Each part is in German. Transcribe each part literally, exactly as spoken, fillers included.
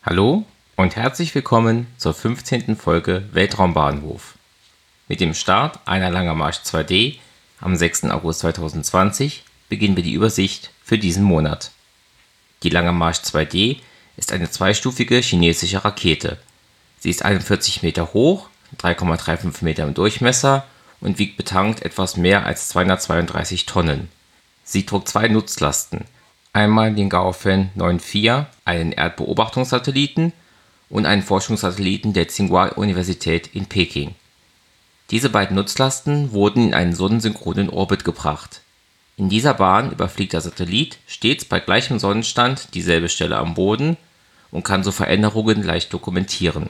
Hallo und herzlich willkommen zur fünfzehnten Folge Weltraumbahnhof. Mit dem Start einer Langermarsch zwei D am sechsten August zweitausendzwanzig beginnen wir die Übersicht für diesen Monat. Die Langermarsch zwei D ist eine zweistufige chinesische Rakete. Sie ist einundvierzig Meter hoch, drei Komma fünfunddreißig Meter im Durchmesser und wiegt betankt etwas mehr als zweihundertzweiunddreißig Tonnen. Sie trug zwei Nutzlasten. Einmal den Gaofen neun vier, einen Erdbeobachtungssatelliten, und einen Forschungssatelliten der Tsinghua-Universität in Peking. Diese beiden Nutzlasten wurden in einen sonnensynchronen Orbit gebracht. In dieser Bahn überfliegt der Satellit stets bei gleichem Sonnenstand dieselbe Stelle am Boden und kann so Veränderungen leicht dokumentieren.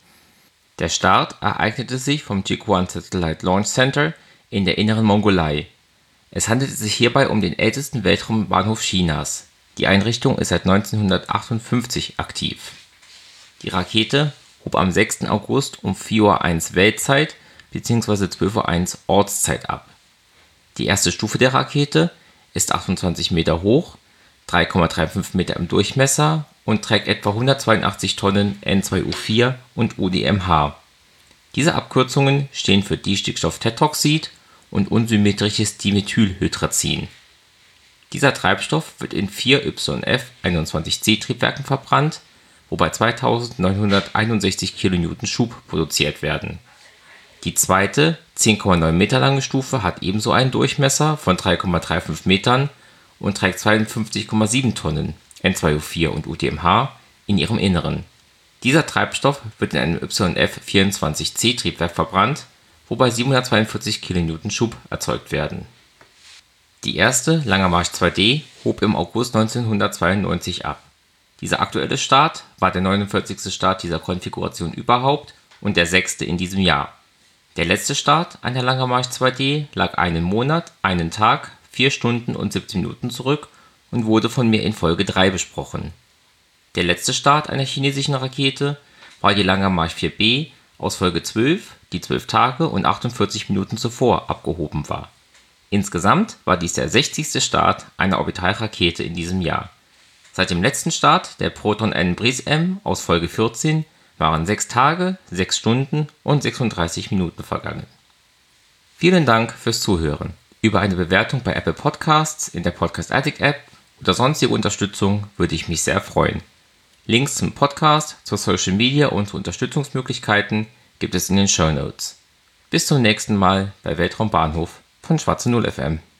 Der Start ereignete sich vom Jiuquan Satellite Launch Center in der Inneren Mongolei. Es handelte sich hierbei um den ältesten Weltraumbahnhof Chinas. Die Einrichtung ist seit neunzehnhundertachtundfünfzig aktiv. Die Rakete hob am sechsten August um vier Uhr eins Weltzeit bzw. zwölf Uhr eins Ortszeit ab. Die erste Stufe der Rakete ist achtundzwanzig Meter hoch, drei Komma fünfunddreißig Meter im Durchmesser und trägt etwa hundertzweiundachtzig Tonnen N zwei O vier und U D M H. Diese Abkürzungen stehen für Distickstofftetroxid und unsymmetrisches Dimethylhydrazin. Dieser Treibstoff wird in vier Y F einundzwanzig C Triebwerken verbrannt, wobei zweitausendneunhunderteinundsechzig Kilonewton Schub produziert werden. Die zweite, zehn Komma neun Meter lange Stufe hat ebenso einen Durchmesser von drei Komma fünfunddreißig Metern und trägt zweiundfünfzig Komma sieben Tonnen N zwei O vier und U D M H in ihrem Inneren. Dieser Treibstoff wird in einem Y F vierundzwanzig C Triebwerk verbrannt, wobei siebenhundertzweiundvierzig Kilonewton Schub erzeugt werden. Die erste Langermarsch zwei D hob im August neunzehnhundertzweiundneunzig ab. Dieser aktuelle Start war der neunundvierzigste Start dieser Konfiguration überhaupt und der sechste in diesem Jahr. Der letzte Start einer Langermarsch zwei D lag einen Monat, einen Tag, vier Stunden und siebzehn Minuten zurück und wurde von mir in Folge drei besprochen. Der letzte Start einer chinesischen Rakete war die Langermarsch vier B aus Folge zwölf, die zwölf Tage und achtundvierzig Minuten zuvor abgehoben war. Insgesamt war dies der sechzigste Start einer Orbitalrakete in diesem Jahr. Seit dem letzten Start der Proton N Bris M aus Folge vierzehn waren sechs Tage, sechs Stunden und sechsunddreißig Minuten vergangen. Vielen Dank fürs Zuhören. Über eine Bewertung bei Apple Podcasts, in der Podcast Addict App oder sonstige Unterstützung würde ich mich sehr freuen. Links zum Podcast, zur Social Media und zu Unterstützungsmöglichkeiten gibt es in den Shownotes. Bis zum nächsten Mal bei Weltraumbahnhof von Schwarze Null F M.